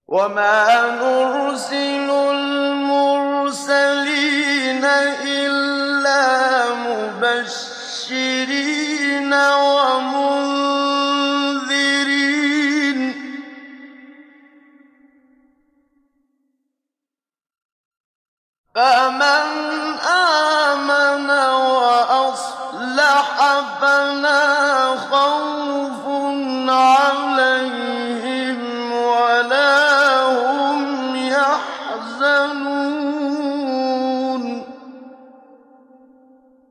وَمَا نُرْسِلُ الْمُرْسَلِينَ إِلَّا مُبَشِّرِينَ وَمُنذِرِينَ ۖ فَمَنْ